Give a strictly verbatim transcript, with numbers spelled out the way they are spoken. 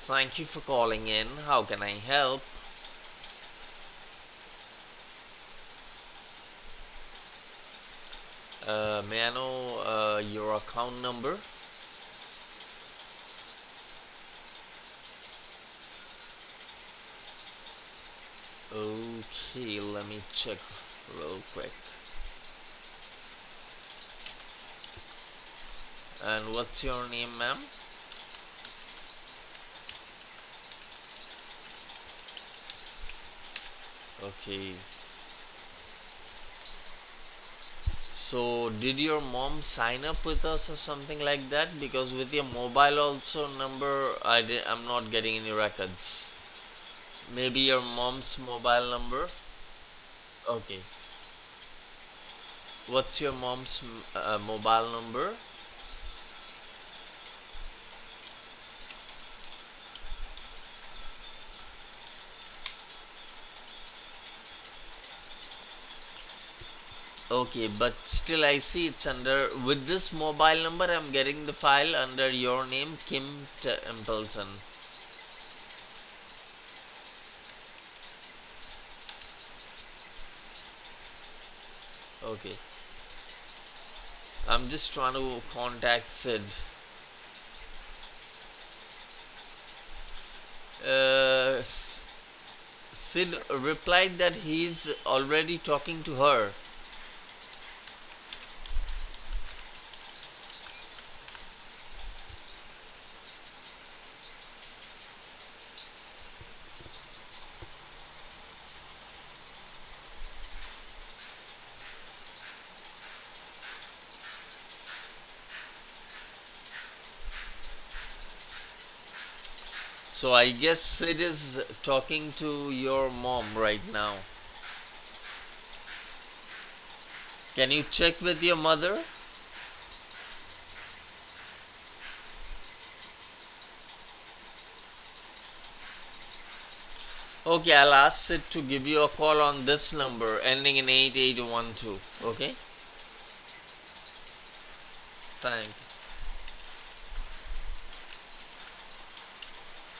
Thank you for calling in. How can I help? Uh, may I know uh, your account number? Okay, let me check real quick. And what's your name, ma'am? Okay. So, did your mom sign up with us or something like that? Because with your mobile also number, I di- I'm not getting any records. Maybe your mom's mobile number? Okay. What's your mom's m- uh, mobile number? Okay, but still I see it's under with this mobile number I'm getting the file under your name Kim Templeton. Okay. I'm just trying to contact Sid. Uh, S- Sid replied that he's already talking to her. So I guess Sid is talking to your mom right now. Can you check with your mother? Okay, I'll ask Sid to give you a call on this number ending in eight eight one two. Okay? Thank